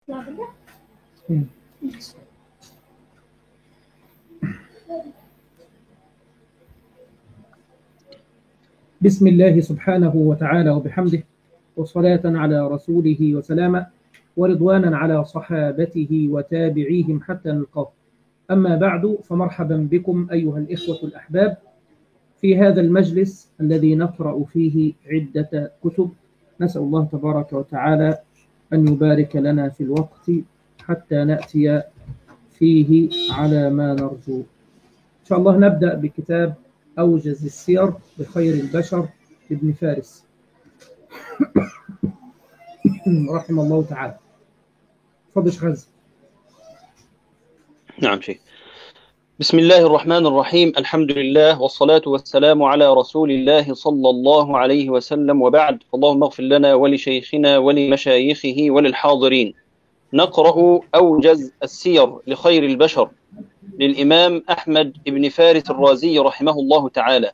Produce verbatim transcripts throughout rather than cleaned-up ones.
بسم الله سبحانه وتعالى وبحمده، وصلاة على رسوله وسلاما، ورضوانا على صحابته وتابعيهم حتى نلقاه. أما بعد، فمرحبا بكم أيها الإخوة الأحباب في هذا المجلس الذي نقرأ فيه عدة كتب. نسأل الله تبارك وتعالى أن يبارك لنا في الوقت حتى نأتي فيه على ما نرجو. إن شاء الله نبدأ بكتاب أوجز السير بخير البشر ابن فارس رحمه الله تعالى. تفضل شيخ غزي. نعم شيخ. بسم الله الرحمن الرحيم، الحمد لله والصلاة والسلام على رسول الله صلى الله عليه وسلم، وبعد. اللهم اغفر لنا ولشيخنا ولمشايخه وللحاضرين. نقرأ أوجز السير لخير البشر للإمام أحمد بن فارس الرازي رحمه الله تعالى.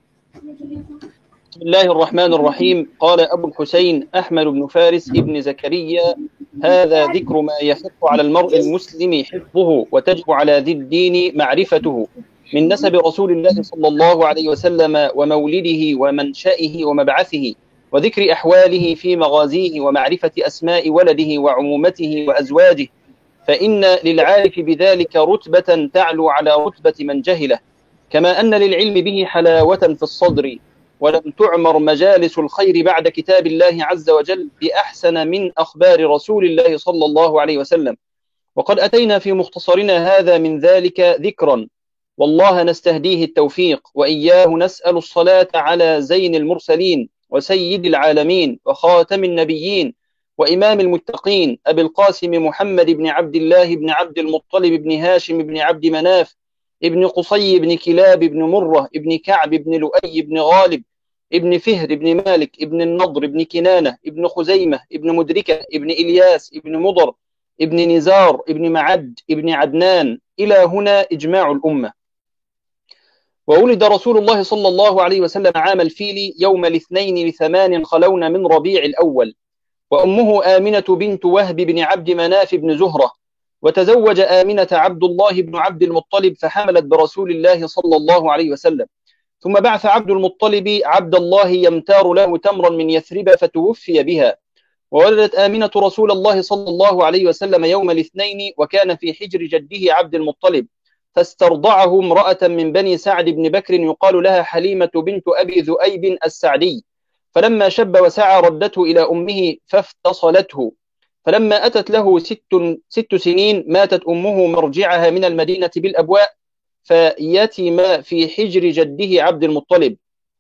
بسم الله الرحمن الرحيم. قال أبو الحسين أحمد بن فارس ابن زكريا: هذا ذكر ما يحق على المرء المسلم حفظه وتجب على ذي الدين معرفته من نسب رسول الله صلى الله عليه وسلم ومولده ومنشأه ومبعثه، وذكر أحواله في مغازيه، ومعرفة أسماء ولده وعمومته وأزواجه، فإن للعارف بذلك رتبة تعلو على رتبة من جهله، كما أن للعلم به حلاوة في الصدر، ولم تعمر مجالس الخير بعد كتاب الله عز وجل بأحسن من أخبار رسول الله صلى الله عليه وسلم. وقد أتينا في مختصرنا هذا من ذلك ذكرا، والله نستهديه التوفيق، وإياه نسأل الصلاة على زين المرسلين وسيد العالمين وخاتم النبيين وإمام المتقين أبي القاسم محمد بن عبد الله بن عبد المطلب بن هاشم بن عبد مناف ابن قصي بن كلاب بن مرة ابن كعب بن لؤي بن غالب ابن فهر ابن مالك ابن النضر ابن كنانة ابن خزيمة ابن مدركة ابن إلياس ابن مضر ابن نزار ابن معد ابن عدنان. إلى هنا إجماع الأمة. وولد رسول الله صلى الله عليه وسلم عام الفيل يوم الاثنين لثمان خلون من ربيع الأول، وأمه آمنة بنت وهب بن عبد مناف بن زهرة، وتزوج آمنة عبد الله بن عبد المطلب فحملت برسول الله صلى الله عليه وسلم، ثم بعث عبد المطلب عبد الله يمتار له تمرا من يثرب فتوفي بها، وولدت آمنة رسول الله صلى الله عليه وسلم يوم الاثنين، وكان في حجر جده عبد المطلب، فاسترضعه امرأة من بني سعد بن بكر يقال لها حليمة بنت أبي ذؤيب السعدي، فلما شب وسعى ردته إلى أمه فافتصلته، فلما أتت له ست, ست سنين ماتت أمه مرجعها من المدينة بالأبواء، فيتم في حجر جده عبد المطلب.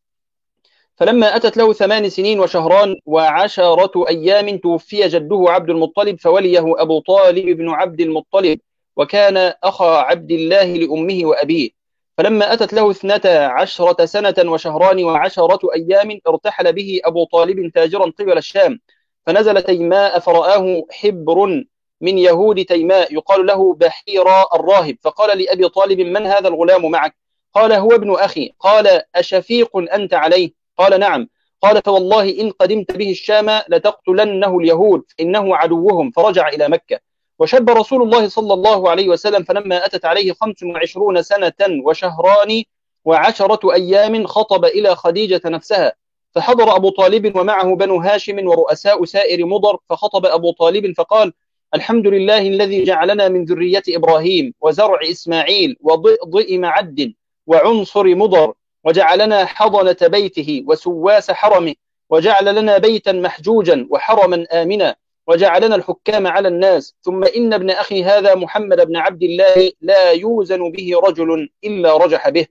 فلما أتت له ثمان سنين وشهران وعشرة أيام توفي جده عبد المطلب، فوليه أبو طالب بن عبد المطلب، وكان أخا عبد الله لأمه وأبيه. فلما أتت له اثنتا عشرة سنة وشهران وعشرة أيام ارتحل به أبو طالب تاجرا قبل الشام، فنزل تيماء فرآه حبر من يهود تيماء يقال له بحيرا الراهب، فقال لأبي طالب: من هذا الغلام معك؟ قال: هو ابن أخي. قال: أشفيق أنت عليه؟ قال: نعم. قال: فوالله إن قدمت به الشام لتقتلنه اليهود إنه عدوهم. فرجع إلى مكة. وشب رسول الله صلى الله عليه وسلم، فلما أتت عليه خمس وعشرون سنة وشهران وعشرة أيام خطب إلى خديجة نفسها، فحضر أبو طالب ومعه بنو هاشم ورؤساء سائر مضر، فخطب أبو طالب فقال: الحمد لله الذي جعلنا من ذرية إبراهيم وزرع إسماعيل وضئضئ معد وعنصر مضر، وجعلنا حضنة بيته وسواس حرمه، وجعل لنا بيتا محجوجا وحرما آمنا، وجعلنا الحكام على الناس. ثم إن ابن أخي هذا محمد بن عبد الله لا يوزن به رجل إلا رجح به،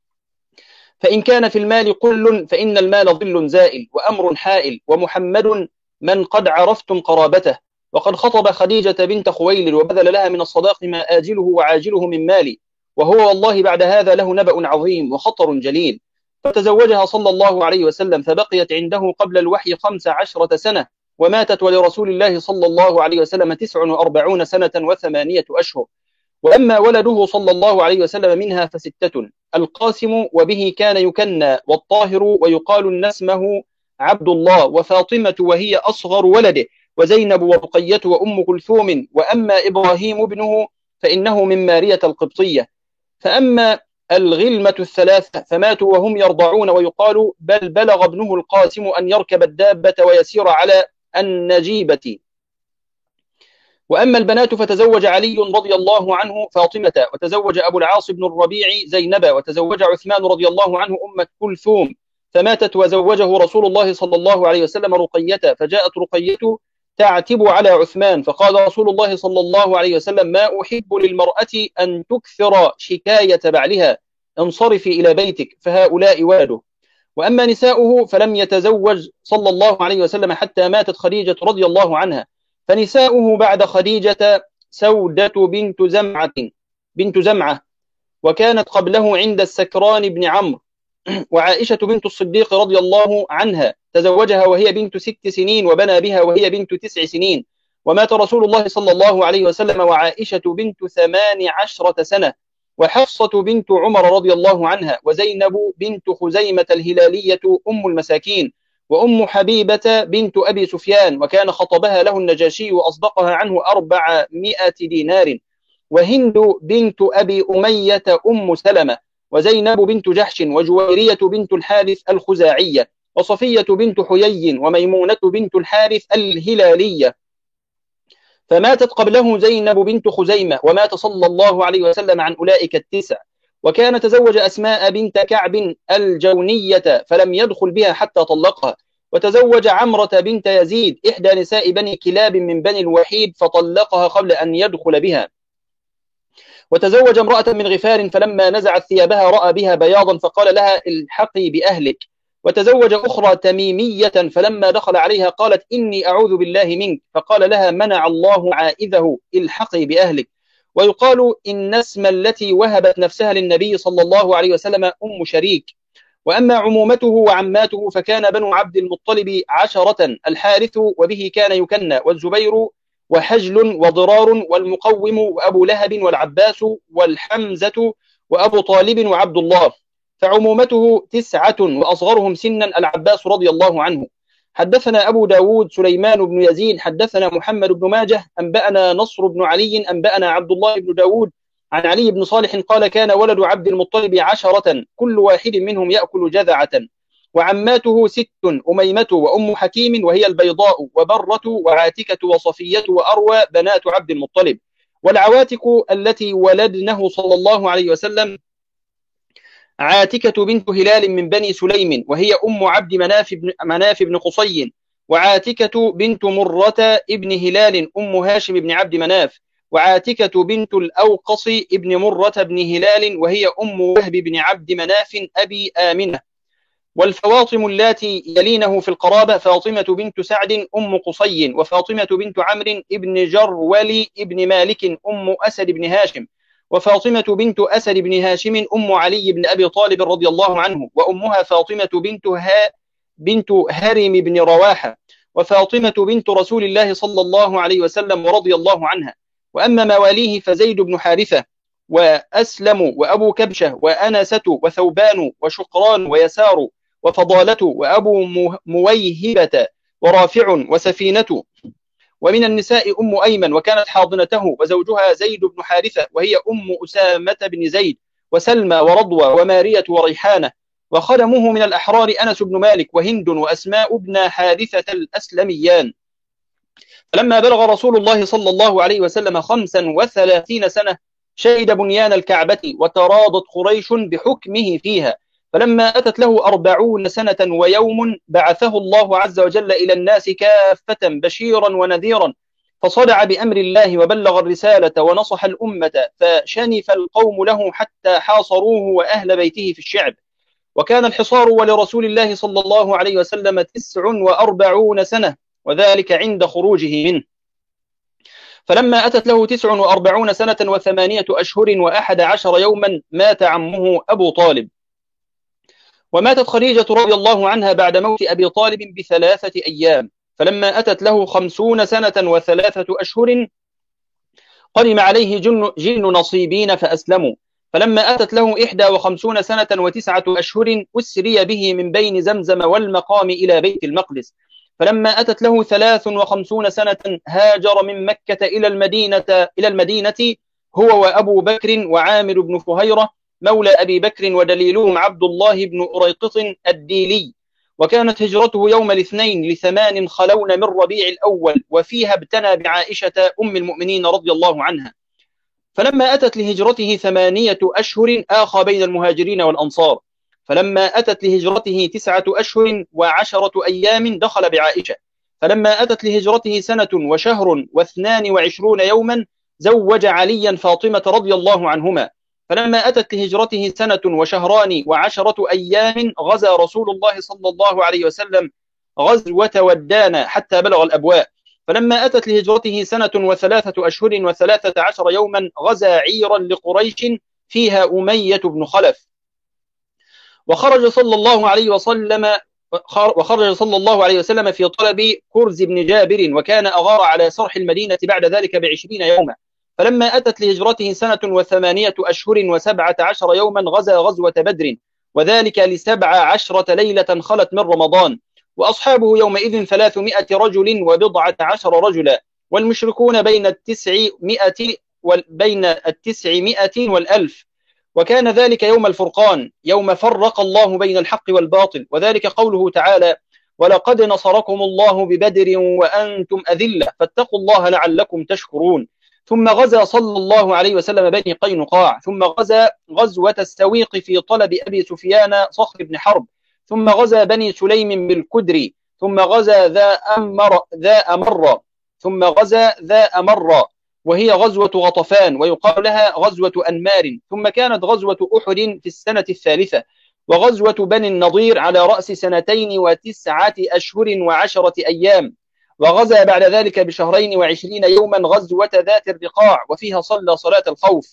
فإن كان في المال قل فإن المال ظل زائل وأمر حائل، ومحمد من قد عرفتم قرابته. وقد خطب خديجة بنت خويلد وبذل لها من الصداق ما آجله وعاجله من مالي، وهو والله بعد هذا له نبأ عظيم وخطر جليل. فتزوجها صلى الله عليه وسلم، فبقيت عنده قبل الوحي خمس عشرة سنة، وماتت ولرسول الله صلى الله عليه وسلم تسع وأربعون سنة وثمانية أشهر. وأما ولده صلى الله عليه وسلم منها فستة: القاسم وبه كان يكنى، والطاهر ويقال إن اسمه عبد الله، وفاطمة وهي أصغر ولده، وزينب ورقية وأم كلثوم، وأما إبراهيم ابنه فإنه من مارية القبطية. فأما الغلمة الثلاثة فماتوا وهم يرضعون، ويقال بل بلغ ابنه القاسم أن يركب الدابة ويسير على النجيبة. وأما البنات فتزوج علي رضي الله عنه فاطمة، وتزوج أبو العاص بن الربيع زينب، وتزوج عثمان رضي الله عنه أم كلثوم، فماتت وزوجه رسول الله صلى الله عليه وسلم رقية، فجاءت رقية تعتب على عثمان، فقال رسول الله صلى الله عليه وسلم: ما أحب للمرأة أن تكثر شكاية بعلها، انصرفي إلى بيتك فهؤلاء ولده. وأما نساؤه فلم يتزوج صلى الله عليه وسلم حتى ماتت خديجة رضي الله عنها، فنساؤه بعد خديجة سودة بنت زمعة بنت زمعة وكانت قبله عند السكران بن عمرو، وعائشة بنت الصديق رضي الله عنها تزوجها وهي بنت ست سنين وبنى بها وهي بنت تسع سنين، ومات رسول الله صلى الله عليه وسلم وعائشة بنت ثمان عشرة سنة، وحفصة بنت عمر رضي الله عنها، وزينب بنت خزيمة الهلالية أم المساكين، وأم حبيبة بنت أبي سفيان، وكان خطبها له النجاشي وأصدقها عنه أربعمائة دينار، وهند بنت أبي أمية أم سلمة، وزينب بنت جحش، وجويرية بنت الحارث الخزاعية، وصفية بنت حيي، وميمونة بنت الحارث الهلالية. فماتت قبله زينب بنت خزيمة، ومات صلى الله عليه وسلم عن أولئك التسع. وكان تزوج أسماء بنت كعب الجونية فلم يدخل بها حتى طلقها، وتزوج عمرة بنت يزيد إحدى نساء بني كلاب من بني الوحيد فطلقها قبل أن يدخل بها. وتزوج امرأة من غفار فلما نزعت ثيابها رأى بها بياضا فقال لها: الحقي بأهلك. وتزوج أخرى تميمية فلما دخل عليها قالت: إني أعوذ بالله منك، فقال لها: منع الله عائذه، الحقي بأهلك. ويقال إن اسم التي وهبت نفسها للنبي صلى الله عليه وسلم أم شريك. وأما عمومته وعماته فكان بنو عبد المطلب عشرة: الحارث وبه كان يكنى، والزبير وحجل وضرار والمقوم وأبو لهب والعباس والحمزة وأبو طالب وعبد الله، فعمومته تسعة وأصغرهم سنا العباس رضي الله عنه. حدثنا أبو داود سليمان بن يزيد حدثنا محمد بن ماجه أنبأنا نصر بن علي أنبأنا عبد الله بن داود عن علي بن صالح قال: كان ولد عبد المطلب عشرة كل واحد منهم يأكل جذعة، وعماته ست: أميمة وأم حكيم وهي البيضاء، وبرة وعاتكة وصفية وأروى بنات عبد المطلب. والعواتك التي ولدنه صلى الله عليه وسلم عاتكة بنت هلال من بني سليم وهي أم عبد مناف بن, مناف بن قصي، وعاتكة بنت مرة ابن هلال أم هاشم بن عبد مناف، وعاتكة بنت الأوقص ابن مرة بن هلال وهي أم وهب بن عبد مناف أبي آمنة. والفواطم اللاتي يلينه في القرابة فاطمة بنت سعد أم قصي، وفاطمة بنت عمرو ابن جرول ابن مالك أم أسد بن هاشم، وفاطمة بنت أسد بن هاشم أم علي بن أبي طالب رضي الله عنه، وأمها فاطمة بنت ها بنت هرم بن رواحة، وفاطمة بنت رسول الله صلى الله عليه وسلم ورضي الله عنها. وأما مواليه فزيد بن حارثة وأسلم وأبو كبشة وأنسة وثوبان وشقران ويسار وفضالة وأبو مويهبة ورافع وسفينة. ومن النساء أم أيمن وكانت حاضنته وزوجها زيد بن حارثة وهي أم أسامة بن زيد، وسلمى ورضوى ومارية وريحانة. وخدمه من الأحرار أنس بن مالك وهند وأسماء بن حارثة الأسلميان. فلما بلغ رسول الله صلى الله عليه وسلم خمسا وثلاثين سنة شهد بنيان الكعبة وتراضت قريش بحكمه فيها، فلما أتت له أربعون سنة ويوم بعثه الله عز وجل إلى الناس كافة بشيرا ونذيرا، فصدع بأمر الله وبلغ الرسالة ونصح الأمة، فشنف القوم له حتى حاصروه وأهل بيته في الشعب. وكان الحصار ولرسول الله صلى الله عليه وسلم تسع وأربعون سنة، وذلك عند خروجه منه. فلما أتت له تسع وأربعون سنة وثمانية أشهر وأحد عشر يوما مات عمه أبو طالب. وماتت خديجة رضي الله عنها بعد موت أبي طالب بثلاثة أيام. فلما أتت له خمسون سنة وثلاثة أشهر قدم عليه جن, جن نصيبين فأسلموا. فلما أتت له إحدى وخمسون سنة وتسعة أشهر أسري به من بين زمزم والمقام إلى بيت المقدس، فلما أتت له ثلاث وخمسون سنة هاجر من مكة إلى المدينة إلى المدينة هو وأبو بكر وعامر بن فهيرة مولى أبي بكر ودليلهم عبد الله بن أريقط الديلي. وكانت هجرته يوم الاثنين لثمان خلون من ربيع الأول، وفيها ابتنى بعائشة أم المؤمنين رضي الله عنها. فلما أتت لهجرته ثمانية أشهر آخى بين المهاجرين والأنصار. فلما أتت لهجرته تسعة أشهر وعشرة أيام دخل بعائشة. فلما أتت لهجرته سنة وشهر واثنان وعشرون يوما زوج عليا فاطمة رضي الله عنهما. فلما أتت لهجرته سنة وشهران وعشرة أيام غزا رسول الله صلى الله عليه وسلم غزوة ودان حتى بلغ الأبواء. فلما أتت لهجرته سنة وثلاثة أشهر وثلاثة عشر يوما غزا عيرا لقريش فيها أمية بن خلف. وخرج صلى الله عليه وسلم وخرج صلى الله عليه وسلم في طلب كرز بن جابر، وكان أغار على سرح المدينة بعد ذلك بعشرين يوما. فلما أتت لهجرته سنة وثمانية أشهر وسبعة عشر يوما غزا غزوة بدر، وذلك لسبع عشرة ليلة خلت من رمضان. وأصحابه يومئذ ثلاثمائة رجل وبضعة عشر رجلا، والمشركون بين التسعمائة بين التسعمائة والألف. وكان ذلك يوم الفرقان، يوم فرق الله بين الحق والباطل، وذلك قوله تعالى: ولقد نصركم الله ببدر وأنتم أذلة فاتقوا الله لعلكم تشكرون. ثم غزا صلى الله عليه وسلم بني قينقاع، ثم غزا غزوة السويق في طلب أبي سفيان صخر بن حرب، ثم غزا بني سليم بالكدري، ثم غزا ذا أمر ذا أمر ثم غزا ذا أمر وهي غزوة غطفان، ويقال لها غزوة أنمار. ثم كانت غزوة أحد في السنة الثالثة، وغزوة بني النضير على رأس سنتين وتسعة أشهر وعشرة أيام. وغزا بعد ذلك بشهرين وعشرين يوما غزوة ذات الرقاع، وفيها صلى صلاة الخوف.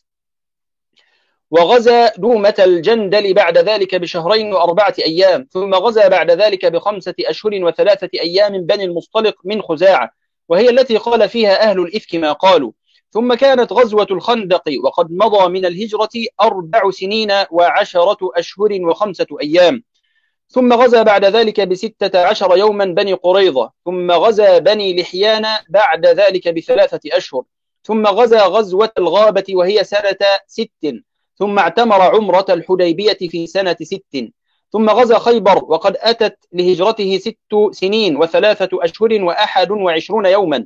وغزا دومة الجندل بعد ذلك بشهرين وأربعة أيام. ثم غزا بعد ذلك بخمسة أشهر وثلاثة أيام بني المصطلق من خزاعة، وهي التي قال فيها أهل الإفك ما قالوا. ثم كانت غزوة الخندق وقد مضى من الهجرة أربع سنين وعشرة أشهر وخمسة أيام. ثم غزا بعد ذلك بستة عشر يوما بني قريظة. ثم غزا بني لحيان بعد ذلك بثلاثة أشهر. ثم غزا غزوة الغابة وهي سنة ست. ثم اعتمر عمرة الحديبية في سنة ست. ثم غزا خيبر وقد أتت لهجرته ست سنين وثلاثة أشهر وأحد وعشرون يوما.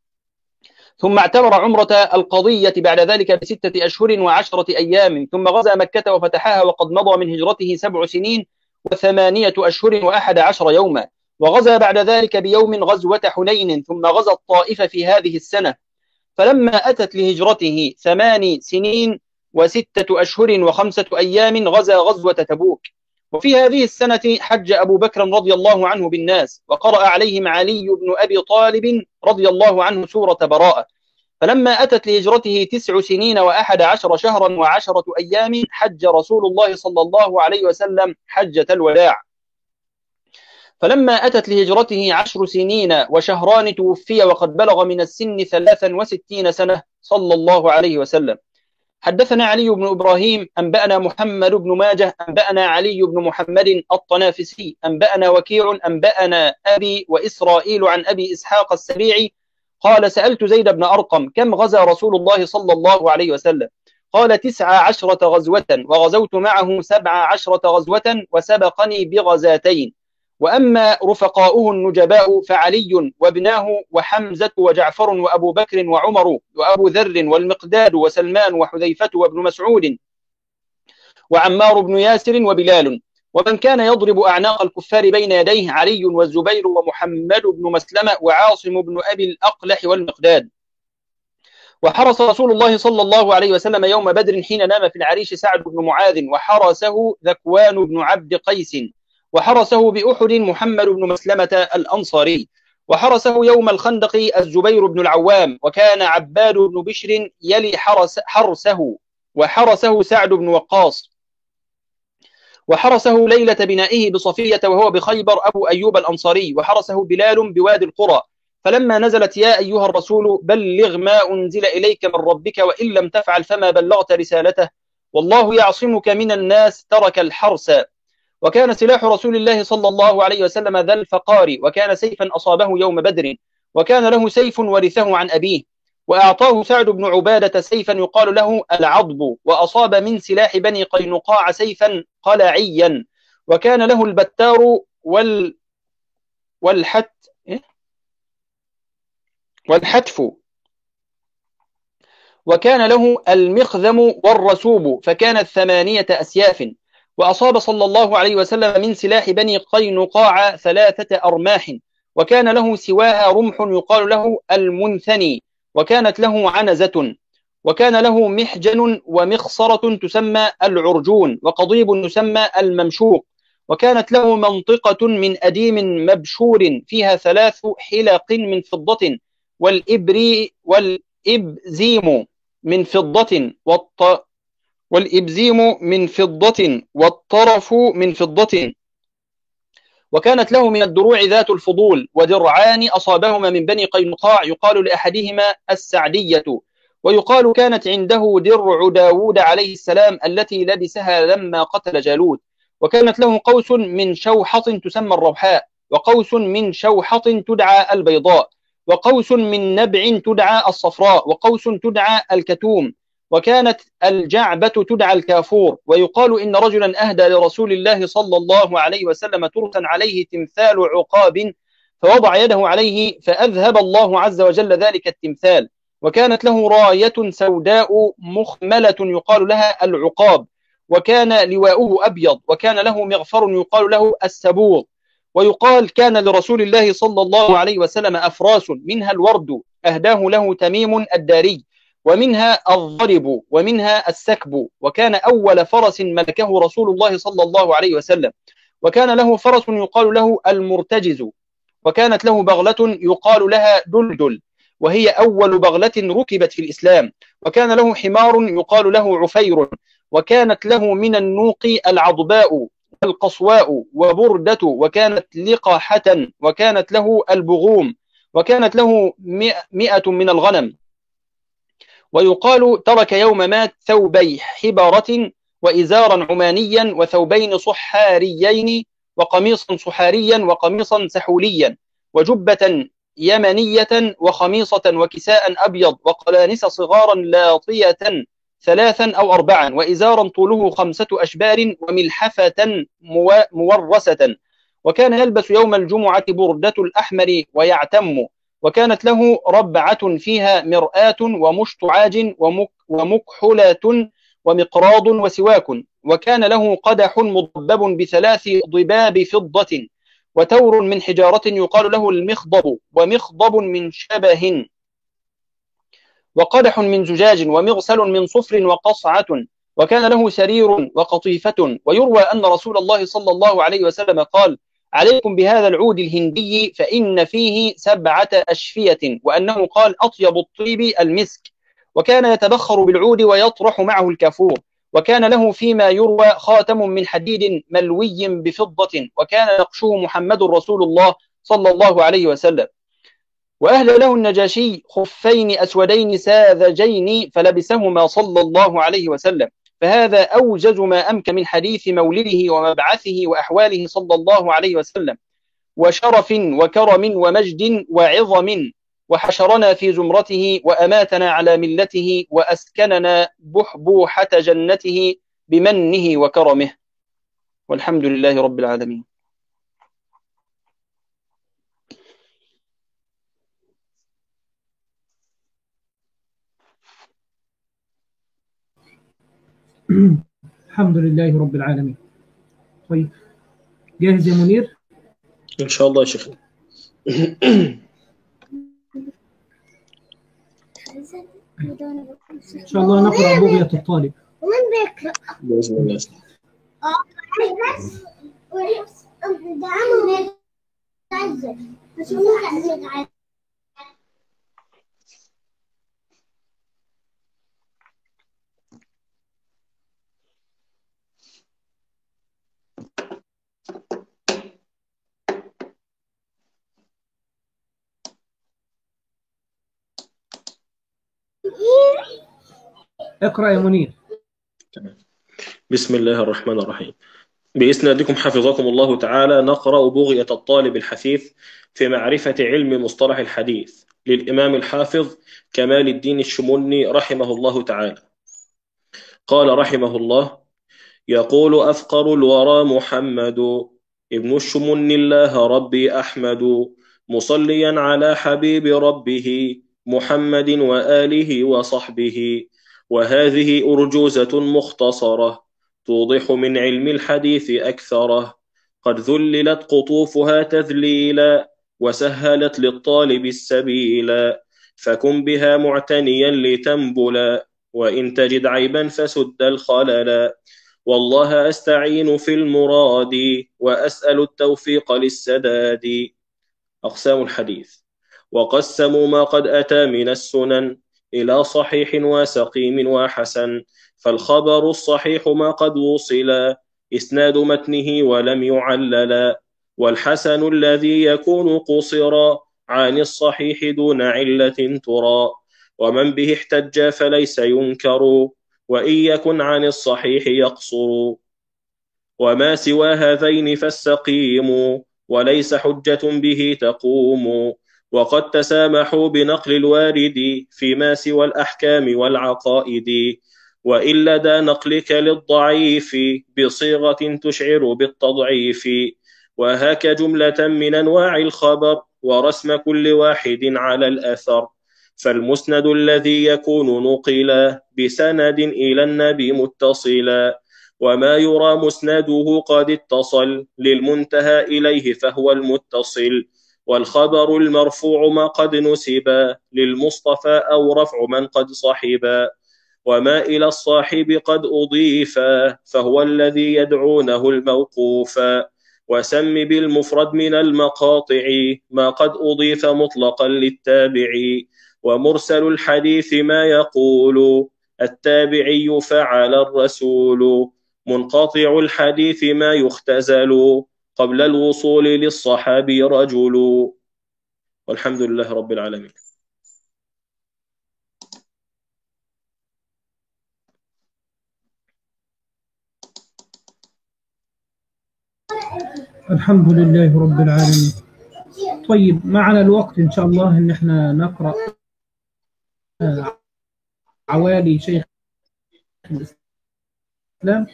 ثم اعتمر عمرة القضية بعد ذلك بستة أشهر وعشرة أيام. ثم غزا مكة وفتحها وقد مضى من هجرته سبع سنين وثمانية أشهر وأحد عشر يوما. وغزا بعد ذلك بيوم غزوة حنين. ثم غزا الطائف في هذه السنة. فلما أتت لهجرته ثمان سنين وستة أشهر وخمسة أيام غزا غزوة تبوك. وفي هذه السنة حج أبو بكر رضي الله عنه بالناس، وقرأ عليهم علي بن أبي طالب رضي الله عنه سورة براءة. فلما أتت لهجرته تسع سنين وأحد عشر شهرا وعشرة أيام حج رسول الله صلى الله عليه وسلم حجة الوداع. فلما أتت لهجرته عشر سنين وشهران توفي وقد بلغ من السن ثلاثا وستين سنة صلى الله عليه وسلم. حدثنا علي بن إبراهيم أنبأنا محمد بن ماجه أنبأنا علي بن محمد الطنافسي أنبأنا وكيع أنبأنا أبي وإسرائيل عن أبي إسحاق السبيعي قال: سألت زيد بن أرقم: كم غزا رسول الله صلى الله عليه وسلم؟ قال: تسع عشرة غزوة، وغزوت معه سبع عشرة غزوة، وسبقني بغزاتين. وأما رفقاؤه النجباء فعلي وابناه وحمزة وجعفر وأبو بكر وعمر وأبو ذر والمقداد وسلمان وحذيفة وابن مسعود وعمار بن ياسر وبلال. ومن كان يضرب أعناق الكفار بين يديه علي والزبير ومحمد بن مسلمة وعاصم بن أبي الأقلح والمقداد. وحرس رسول الله صلى الله عليه وسلم يوم بدر حين نام في العريش سعد بن معاذ، وحرسه ذكوان بن عبد قيس، وحرسه بأحد محمد بن مسلمة الأنصاري، وحرسه يوم الخندق الزبير بن العوام، وكان عباد بن بشر يلي حرس حرسه، وحرسه سعد بن وقاص، وحرسه ليلة بنائه بصفية وهو بخيبر أبو أيوب الأنصاري، وحرسه بلال بوادي القرى. فلما نزلت: يا أيها الرسول بلغ ما أنزل إليك من ربك وإن لم تفعل فما بلغت رسالته والله يعصمك من الناس، ترك الحرس. وكان سلاح رسول الله صلى الله عليه وسلم ذا الفقار، وكان سيفا أصابه يوم بدر، وكان له سيف ورثه عن أبيه، وأعطاه سعد بن عبادة سيفا يقال له العضب، وأصاب من سلاح بني قينقاع سيفا قلعيا، وكان له البتار وال والحت والحتف، وكان له المخذم والرسوب، فكانت ثمانية أسياف. وأصاب صلى الله عليه وسلم من سلاح بني قينقاع ثلاثة أرماح، وكان له سواها رمح يقال له المنثني، وكانت له عنزة، وكان له محجن ومخصرة تسمى العرجون، وقضيب يسمى الممشوق، وكانت له منطقة من أديم مبشور فيها ثلاث حلق من فضة، والإبري والإبزيم من فضة والط... والإبزيم من فضة والطرف من فضة. وكانت له من الدروع ذات الفضول، ودرعان أصابهما من بني قينقاع يقال لأحدهما السعدية، ويقال كانت عنده درع داود عليه السلام التي لبسها لما قتل جالوت. وكانت له قوس من شوحة تسمى الروحاء، وقوس من شوحة تدعى البيضاء، وقوس من نبع تدعى الصفراء، وقوس تدعى الكتوم، وكانت الجعبة تدعى الكافور. ويقال إن رجلا أهدى لرسول الله صلى الله عليه وسلم ترسا عليه تمثال عقاب، فوضع يده عليه فأذهب الله عز وجل ذلك التمثال. وكانت له راية سوداء مخملة يقال لها العقاب، وكان لواؤه أبيض، وكان له مغفر يقال له السبوغ. ويقال كان لرسول الله صلى الله عليه وسلم أفراس، منها الورد أهداه له تميم الداري، ومنها الضرب، ومنها السكب، وكان أول فرس ملكه رسول الله صلى الله عليه وسلم. وكان له فرس يقال له المرتجز، وكانت له بغلة يقال لها دلدل، وهي أول بغلة ركبت في الإسلام. وكان له حمار يقال له عفير، وكانت له من النوق العضباء والقصواء وبردة، وكانت لقاحة، وكانت له البغوم، وكانت له مئة من الغنم. ويقال ترك يوم مات ثوبي حبارة وإزارا عمانيا وثوبين صحاريين وقميصا صحاريا وقميصا سحوليا وجبة يمنية وخميصة وكساء أبيض وقلانس صغارا لاطية ثلاثا أو أربعا وإزارا طوله خمسة أشبار وملحفة مورسة. وكان يلبس يوم الجمعة بردة الأحمر ويعتم. وكانت له ربعة فيها مرآة ومشط عاج ومكحلة ومقراض وسواك. وكان له قدح مضبب بثلاث ضباب فضة، وتور من حجارة يقال له المخضب، ومخضب من شبه، وقدح من زجاج، ومغسل من صفر وقصعة. وكان له سرير وقطيفة. ويروى أن رسول الله صلى الله عليه وسلم قال: عليكم بهذا العود الهندي فإن فيه سبعة أشفية، وأنه قال: أطيب الطيب المسك. وكان يتبخر بالعود ويطرح معه الكافور. وكان له فيما يروى خاتم من حديد ملوي بفضة، وكان نقشه محمد رسول الله صلى الله عليه وسلم. وأهدى له النجاشي خفين أسودين ساذجين فلبسهما صلى الله عليه وسلم. فهذا أوجز ما أمكن من حديث مولده ومبعثه وأحواله صلى الله عليه وسلم، وشرف وكرم ومجد وعظم. وحشرنا في زمرته وأماتنا على ملته وأسكننا بحبوحة جنته بمنه وكرمه، والحمد لله رب العالمين. الحمد لله رب العالمين. طيب، جاهز يا منير؟ إن شاء الله يا شيخ. إن شاء الله نقرأ بغية الطالب. بإذن الله. اقرأ يا منير. بسم الله الرحمن الرحيم. بإسنادكم حفظكم الله تعالى نقرأ بغية الطالب الحثيث في معرفة علم مصطلح الحديث للإمام الحافظ كمال الدين الشموني رحمه الله تعالى. قال رحمه الله: يقول أفقر الورى محمد ابن الشمن الله ربي أحمد، مصليا على حبيب ربه محمد وآله وصحبه. وهذه أرجوزة مختصرة توضح من علم الحديث أكثره، قد ذللت قطوفها تذليلا وسهلت للطالب السبيلا، فكن بها معتنيا لتنبلا وإن تجد عيبا فسد الخللا. والله أستعين في المراد وأسأل التوفيق للسداد. أقسام الحديث: وقسموا ما قد أتى من السنن إلى صحيح وسقيم وحسن. فالخبر الصحيح ما قد وصل إسناد متنه ولم يعلل، والحسن الذي يكون قصرا عن الصحيح دون علة ترى. ومن به احتج فليس ينكر وإن يكن عن الصحيح يقصر. وما سوى هذين فالسقيم وليس حجة به تقوم. وقد تسامحوا بنقل الوارد فيما سوى الأحكام والعقائد، وإن لدى نقلك للضعيف بصيغة تشعر بالتضعيف. وهاك جملة من أنواع الخبر ورسم كل واحد على الأثر. فالمسند الذي يكون نقلا بسند إلى النبي متصلا، وما يرى مسنده قد اتصل للمنتهى إليه فهو المتصل. والخبر المرفوع ما قد نسبا للمصطفى أو رفع من قد صحبا. وما إلى الصاحب قد أضيفا فهو الذي يدعونه الموقوفا. وسم بالمفرد من المقاطع ما قد أضيف مطلقا للتابع. ومرسل الحديث ما يقول التابعي فعل الرسول. منقطع الحديث ما يختزل قبل الوصول للصحابي رجل. والحمد لله رب العالمين. الحمد لله رب العالمين. طيب، معنا الوقت إن شاء الله إن احنا نقرأ عوالي شيخ الإسلام.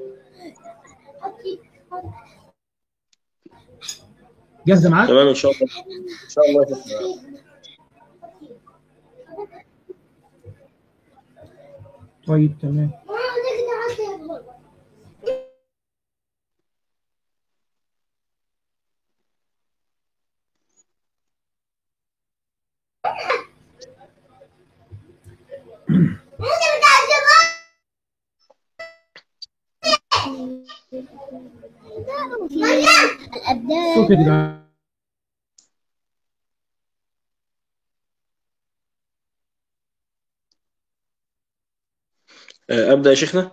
جاهزة معاك؟ تمام إن شاء الله. إن شاء الله. طيب تمام. صوت يا جدعان. أبدأ يا شيخنا؟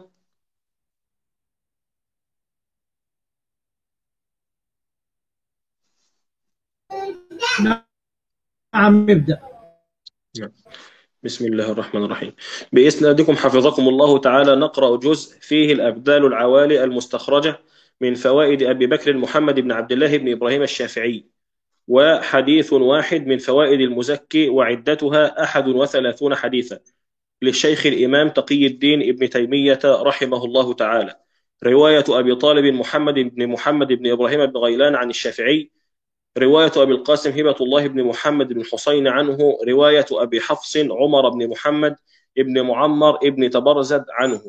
نعم ابدأ. بسم الله الرحمن الرحيم. بإسنادكم حفظكم الله تعالى نقرأ جزء فيه الأبدال العوالي المستخرجة من فوائد أبي بكر محمد بن عبد الله بن إبراهيم الشافعي، وحديث واحد من فوائد المزكي وعدتها أحد وثلاثون حديثا للشيخ الإمام تقي الدين ابن تيمية رحمه الله تعالى. رواية أبي طالب محمد بن محمد بن إبراهيم بن غيلان عن الشافعي. رواية أبي القاسم هبة الله بن محمد بن حسين عنه. رواية أبي حفص عمر بن محمد بن معمر بن تبرزد عنه.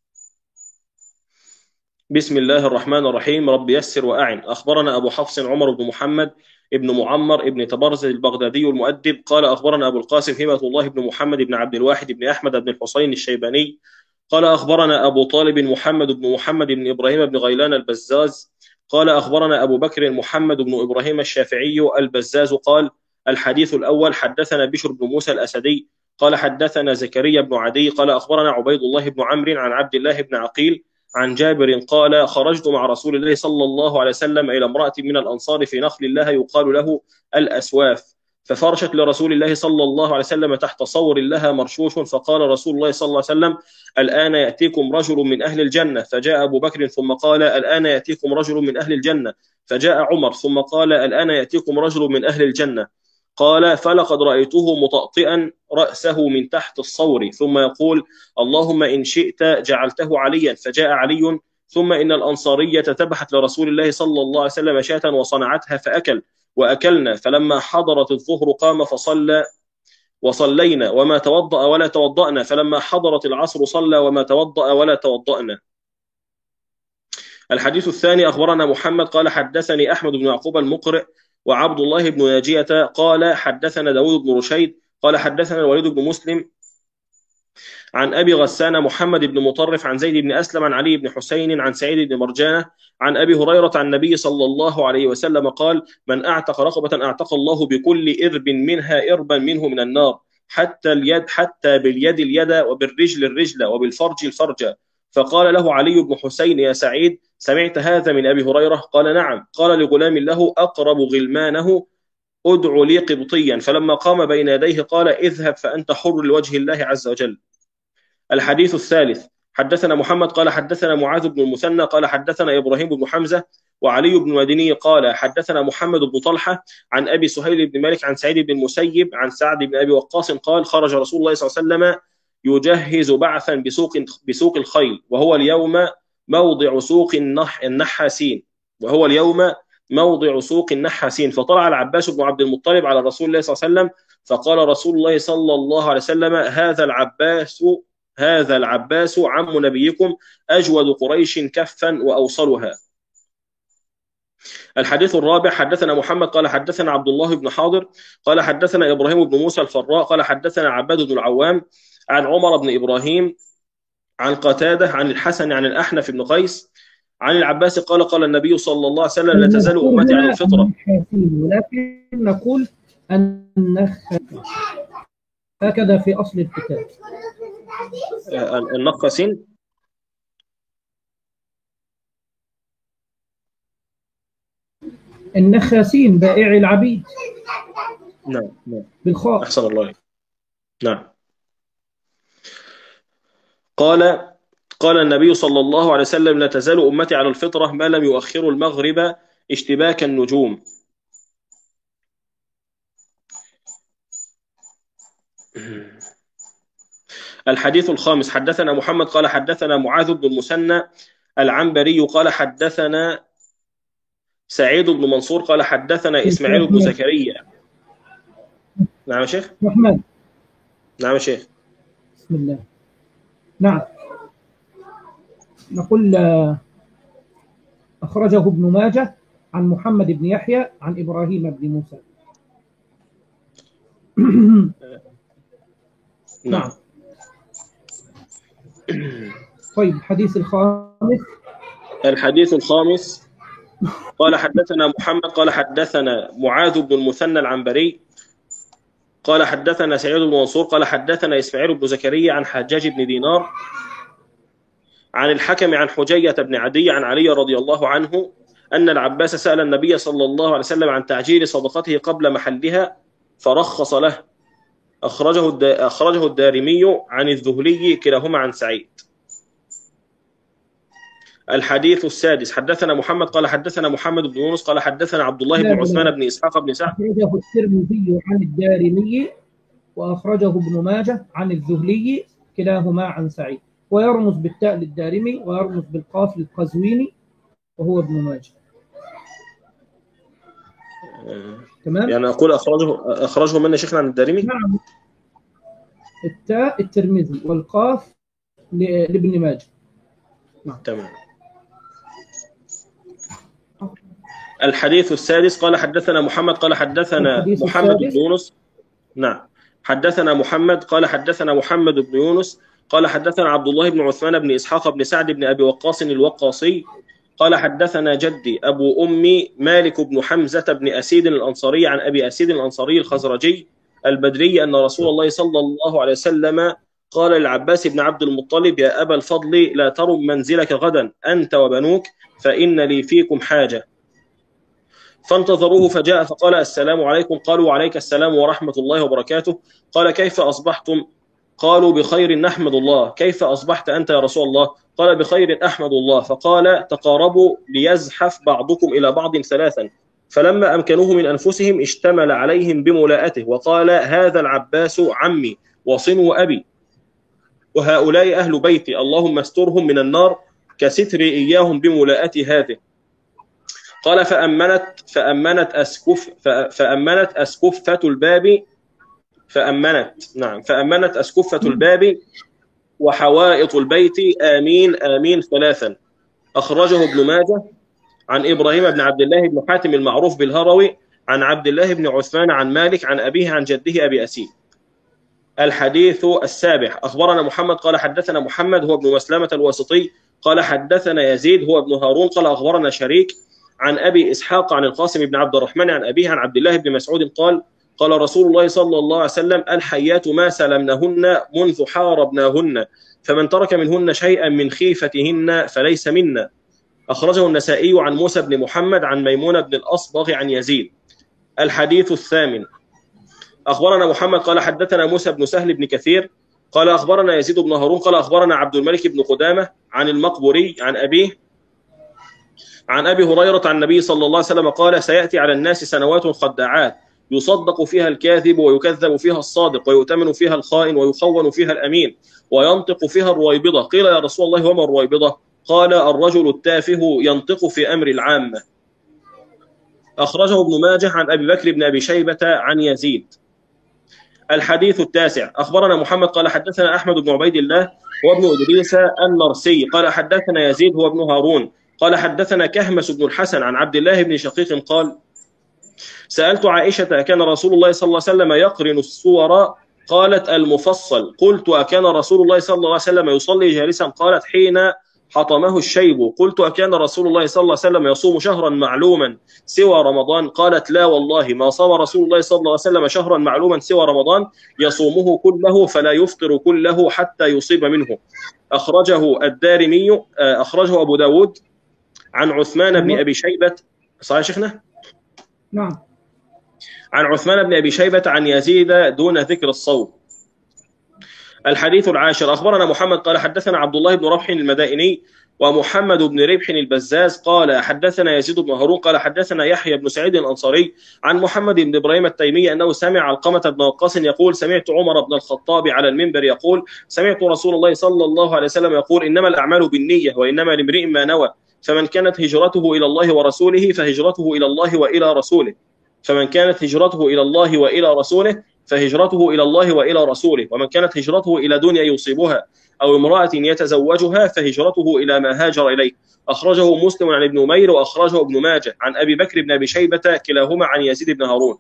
بسم الله الرحمن الرحيم. رب يسر وأعن. أخبرنا أبو حفص عمر بن محمد ابن معمر ابن تبرزد البغدادي المؤدب قال أخبرنا أبو القاسم هبة الله بن محمد بن عبد الواحد بن أحمد بن الحسين الشيباني قال أخبرنا أبو طالب محمد بن محمد بن إبراهيم بن غيلان البزاز قال أخبرنا أبو بكر محمد بن إبراهيم الشافعي البزاز قال: الحديث الأول حدثنا بشر بن موسى الأسدي قال حدثنا زكريا بن عدي قال أخبرنا عبيد الله بن عمرو عن عبد الله بن عقيل عن جابر قال: خرجت مع رسول الله صلى الله عليه وسلم إلى امرأة من الأنصار في نخل الله يقال له الأسواف، ففرشت لرسول الله صلى الله عليه وسلم تحت صور لها مرشوش، فقال رسول الله صلى الله عليه وسلم: الآن يأتيكم رجل من أهل الجنة. فجاء أبو بكر ثم قال: الآن يأتيكم رجل من أهل الجنة. فجاء عمر ثم قال: الآن يأتيكم رجل من أهل الجنة. قال: فلقد رأيته مطأطئا رأسه من تحت الصور ثم يقول: اللهم إن شئت جعلته عليا. فجاء علي ثم إن الأنصارية ذبحت لرسول الله صلى الله عليه وسلم شاة وصنعتها فأكل وأكلنا، فلما حضرت الظهر قام فصلى وصلينا وما توضأ ولا توضأنا، فلما حضرت العصر صلى وما توضأ ولا توضأنا. الحديث الثاني: أخبرنا محمد قال حدثني أحمد بن يعقوب المقرئ وعبد الله بن ناجية قال حدثنا داود بن رشيد قال حدثنا الوليد بن مسلم عن أبي غسان محمد بن مطرف عن زيد بن أسلم عن علي بن حسين عن سعيد بن مرجانة عن أبي هريرة عن النبي صلى الله عليه وسلم قال: من أعتق رقبة أعتق الله بكل إرب منها إربا منه من النار، حتى اليد حتى باليد اليد وبالرجل الرجل وبالفرج الفرج. فقال له علي بن حسين: يا سعيد، سمعت هذا من أبي هريرة؟ قال: نعم. قال لغلام له أقرب غلمانه: أدع لي قبطيا. فلما قام بين يديه قال: اذهب فأنت حر لوجه الله عز وجل. الحديث الثالث: حدثنا محمد قال حدثنا معاذ بن المثنى قال حدثنا إبراهيم بن حمزة وعلي بن مديني قال حدثنا محمد بن طلحة عن أبي سهيل بن مالك عن سعيد بن المسيب عن سعد بن أبي وقاص قال: خرج رسول الله صلى الله عليه وسلم يجهز بعثا بسوق بسوق الخيل، وهو اليوم موضع سوق النحاسين وهو اليوم موضع سوق النحاسين. فطلع العباس بن عبد المطلب على رسول الله صلى الله عليه وسلم فقال رسول الله صلى الله عليه وسلم: هذا العباس هذا العباس عم نبيكم أجود قريش كفا وأوصلها. الحديث الرابع: حدثنا محمد قال حدثنا عبد الله بن حاضر قال حدثنا إبراهيم بن موسى الفراء قال حدثنا عباد بن العوام عن عمر بن إبراهيم عن قتادة عن الحسن عن الأحنف بن قيس عن العباس قال: قال النبي صلى الله عليه وسلم: لا تزال أمتي على الفطرة. ولكن نقول النخاسين، هكذا في أصل الكتاب. النخاسين النخاسين بائع العبيد. نعم نعم بالخاء. أحسن الله عليك. نعم. قال قال النبي صلى الله عليه وسلم: لا تزال أمتي على الفطرة ما لم يؤخروا المغرب اشتباك النجوم. الحديث الخامس: حدثنا محمد قال حدثنا معاذ بن المثنى العنبري قال حدثنا سعيد بن منصور قال حدثنا إسماعيل بن زكريا. نعم يا شيخ. محمد. نعم يا شيخ. بسم الله. نعم. نقول أخرجه ابن ماجه عن محمد بن يحيى عن إبراهيم بن موسى. نعم. طيب الحديث الخامس. الحديث الخامس: قال حدثنا محمد قال حدثنا معاذ بن المثنى العنبري قال حدثنا سعيد بن منصور قال حدثنا إسماعيل بن زكريا عن حجاج بن دينار عن الحكم عن حجية بن عدي عن علي رضي الله عنه أن العباس سأل النبي صلى الله عليه وسلم عن تعجيل صدقته قبل محلها فرخص له. أخرجه أخرجه الدارمي عن الذهلي كلاهما عن سعيد. الحديث السادس: حدثنا محمد قال حدثنا محمد بن يونس قال حدثنا عبد الله بن عثمان بن إسحاق بن سعد. أخرجه الترمذي عن الدارمي وأخرجه ابن ماجه عن الذهلي كلاهما عن سعيد، ويرمز بالتاء للدارمي ويرمز بالقاف للقزويني وهو ابن ماجه. تمام؟ يعني أقول أخرجه أخرجه من شيخنا عن الدارمي؟ نعم. التاء الترمذي والقاف لابن ماجه. نعم. تمام. الحديث السادس: قال حدثنا محمد قال حدثنا محمد بن يونس. نعم. حدثنا محمد قال حدثنا محمد بن يونس قال حدثنا عبد الله بن عثمان بن إسحاق بن سعد بن أبي وقاص الوقاصي قال حدثنا جدي أبو أمي مالك بن حمزة بن أسيد الأنصاري عن أبي أسيد الأنصاري الخزرجي البدري أن رسول الله صلى الله عليه وسلم قال للعباس بن عبد المطلب: يا أبا الفضل لا ترم منزلك غدا أنت وبنوك فإن لي فيكم حاجة. فانتظروه فجاء فقال السلام عليكم. قالوا وعليك السلام ورحمة الله وبركاته. قال كيف أصبحتم؟ قالوا بخير نحمد الله. كيف أصبحت أنت يا رسول الله؟ قال بخير أحمد الله. فقال تقاربوا ليزحف بعضكم إلى بعض ثلاثا، فلما أمكنوه من أنفسهم اشتمل عليهم بملاءته وقال هذا العباس عمي وصنو أبي وهؤلاء أهل بيتي، اللهم استرهم من النار كستري إياهم بملاءة هذه. قال فأمنت فأمنت أسكف فأمنت أسكفة الباب فأمنت نعم فأمنت أسكفة الباب وحوائط البيت آمين آمين ثلاثا. أخرجه ابن ماجه عن إبراهيم بن عبد الله بن حاتم المعروف بالهروي عن عبد الله بن عثمان عن مالك عن أبيه عن جده أبي أسيد. الحديث السابع. أخبرنا محمد قال حدثنا محمد هو ابن مسلمة الواسطي قال حدثنا يزيد هو ابن هارون قال أخبرنا شريك عن أبي إسحاق عن القاسم بن عبد الرحمن عن أبيه عن عبد الله بن مسعود قال قال رسول الله صلى الله عليه وسلم الحيات ما سلمنهن منذ حاربناهن، فمن ترك منهن شيئا من خيفتهن فليس منا. أخرجه النسائي عن موسى بن محمد عن ميمون بن الأصبغ عن يزيد. الحديث الثامن. أخبرنا محمد قال حدثنا موسى بن سهل بن كثير قال أخبرنا يزيد بن هارون قال أخبرنا عبد الملك بن قدامة عن المقبوري عن أبيه عن أبي هريرة عن النبي صلى الله عليه وسلم قال سيأتي على الناس سنوات خداعات يصدق فيها الكاذب ويكذب فيها الصادق ويؤتمن فيها الخائن ويخون فيها الأمين وينطق فيها الرويبضة. قيل يا رسول الله وما الرويبضة؟ قال الرجل التافه ينطق في أمر العامة. أخرجه ابن ماجه عن أبي بكر بن أبي شيبة عن يزيد. الحديث التاسع. أخبرنا محمد قال حدثنا أحمد بن عبيد الله وابن إدريس النرسي قال حدثنا يزيد هو ابن هارون قال حدثنا كهمس بن الحسن عن عبد الله بن شقيق قال سألت عائشة أكان رسول الله صلى الله عليه وسلم يقرن الصور؟ قالت المفصل. قلت أكان رسول الله صلى الله عليه وسلم يصلي جالسا؟ قالت حين حطمه الشيب. قلت أكان رسول الله صلى الله عليه وسلم يصوم شهرا معلوما سوى رمضان؟ قالت لا والله ما صام رسول الله صلى الله عليه وسلم شهرا معلوما سوى رمضان يصومه كله فلا يفطر كله حتى يصيب منه. أخرجه الدارمي أخرجه أبو داود عن عثمان بن أبي شيبة. صحيح شيخنا؟ نعم. عن عثمان بن أبي شيبة عن يزيد دون ذكر الصوم. الحديث العاشر. أخبرنا محمد قال حدثنا عبد الله بن ربح المدائني ومحمد بن ربح البزاز قال حدثنا يزيد بن هارون قال حدثنا يحيى بن سعيد الأنصاري عن محمد بن إبراهيم التيمي أنه سمع علقمة بن وقاص يقول سمعت عمر بن الخطاب على المنبر يقول سمعت رسول الله صلى الله عليه وسلم يقول إنما الأعمال بالنية وإنما لامرئ ما نوى، فمن كانت هجرته إلى الله ورسوله فهجرته إلى الله وإلى رسوله فمن كانت هجرته إلى الله وإلى رسوله فهجرته إلى الله وإلى رسوله ومن كانت هجرته إلى دنيا يصيبها أو امرأة يتزوجها فهجرته إلى ما هاجر إليه. أخرجه مسلم عن ابن أمير وأخرجه ابن ماجه عن أبي بكر بن أبي شيبة كلاهما عن يزيد بن هارون.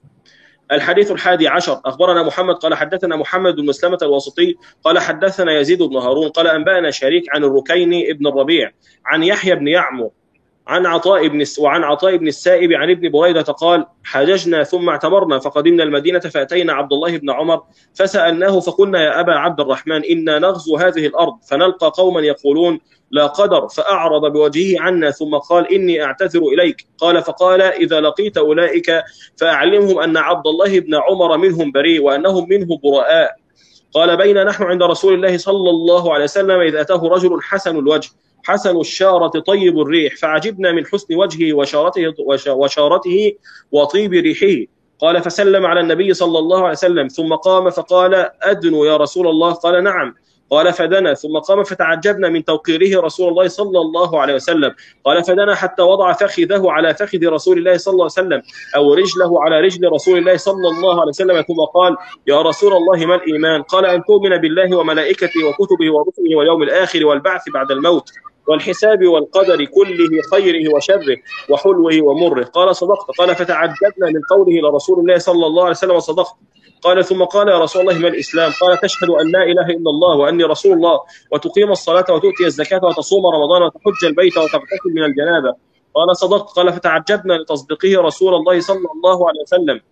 الحديث الحادي عشر. أخبرنا محمد قال حدثنا محمد بن مسلمة الواسطي قال حدثنا يزيد بن هارون قال أنبأنا شريك عن الركين ابن الربيع عن يحيى بن يعمر عن عطاء بن وعن عطاء بن السائب عن ابن بريدة قال حججنا ثم اعتمرنا فقدمنا المدينة فأتينا عبد الله بن عمر فسألناه فقلنا يا أبا عبد الرحمن إنا نغزو هذه الأرض فنلقى قوما يقولون لا قدر، فأعرض بوجهه عنا ثم قال إني أعتذر إليك. قال فقال إذا لقيت أولئك فأعلمهم أن عبد الله بن عمر منهم بريء وأنهم منه براء. قال بين نحن عند رسول الله صلى الله عليه وسلم إذ أتاه رجل حسن الوجه حسن الشارة طيب الريح فعجبنا من حسن وجهه وشارته, وشارته وطيب ريحه. قال فسلم على النبي صلى الله عليه وسلم ثم قام فقال أدنو يا رسول الله؟ قال نعم. قال فدنا ثم قام فتعجبنا من توقيره رسول الله صلى الله عليه وسلم. قال فدنا حتى وضع فخذه على فخذ رسول الله صلى الله عليه وسلم أو رجله على رجل رسول الله صلى الله عليه وسلم ثم قال يا رسول الله ما الإيمان؟ قال أن تؤمن بالله وملائكته وكتبه ورسله واليوم الآخر والبعث بعد الموت والحساب والقدر كله خيره وشره وحلوه ومره. قال صدقت. قال فتعجبنا من قوله لرسول الله صلى الله عليه وسلم صدقت. قال ثم قال يا رسول الله ما الإسلام؟ قال تشهد أن لا إله إلا الله وأني رسول الله وتقيم الصلاة وتؤتي الزكاة وتصوم رمضان وتحج البيت وتغتسل من الجنابة. قال صدقت. قال فتعجبنا لتصديقه رسول الله صلى الله عليه وسلم.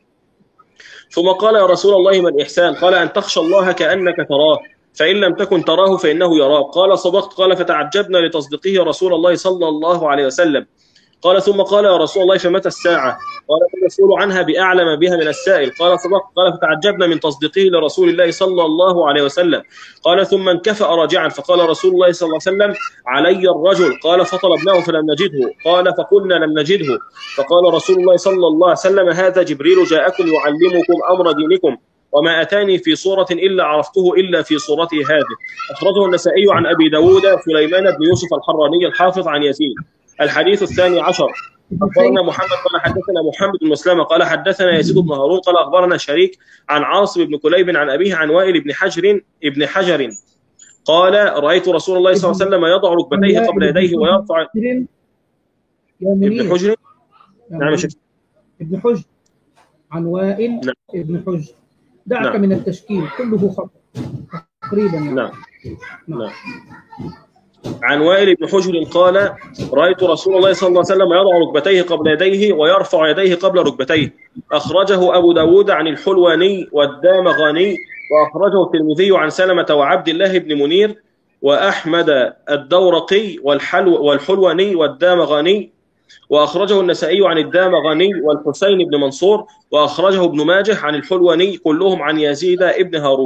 ثم قال يا رسول الله ما الإحسان؟ قال أن تخشى الله كأنك تراه فإن لم تكن تراه فإنه يراك. قال صدقت. قال فتعجبنا لتصديقه رسول الله صلى الله عليه وسلم. قال ثم قال يا رسول الله فمتى الساعة؟ قال المسؤول عنها بأعلم بها من السائل. قال صدق. قال فتعجبنا من تصديقه لرسول الله صلى الله عليه وسلم. قال ثم انكفأ راجعا فقال رسول الله صلى الله عليه وسلم علي الرجل. قال فطلبناه فلم نجده. قال فقلنا لم نجده. فقال رسول الله صلى الله عليه وسلم هذا جبريل جاءكم يعلمكم أمر دينكم وما أتاني في صورة إلا عرفته إلا في صورته هذه. أخرجه النسائي عن أبي داود سليمان بن يوسف الحراني الحافظ عن يزيد. الحديث الثاني عشر أخبرنا محمد قال حدثنا محمد بن مسلمة قال حدثنا يزيد بن هارون قال أخبرنا شريك عن عاصم بن كليب عن أبيه عن وائل بن حجر ابن حجر قال رأيت رسول الله صلى الله عليه وسلم يضع ركبتيه قبل يديه ويرفع. ابن حجر. نعم يا شيخ. ابن حجر عن وائل. نعم. ابن حجر. دعك نعم. من التشكيل كله خطأ تقريبا. نعم. نعم. نعم. عن وائل بن حجر قال رأيت رسول الله صلى الله عليه وسلم يضع ركبتيه قبل يديه ويرفع يديه قبل ركبتيه. أخرجه أبو داود عن الحلواني والدامغاني وأخرجه الترمذي عن سلمة وعبد الله بن منير وأحمد الدورقي والحلو والحلواني والدامغاني وأخرجه النسائي عن الدامغاني والحسين بن منصور وأخرجه ابن ماجه عن الحلواني كلهم عن يزيد ابن هارون.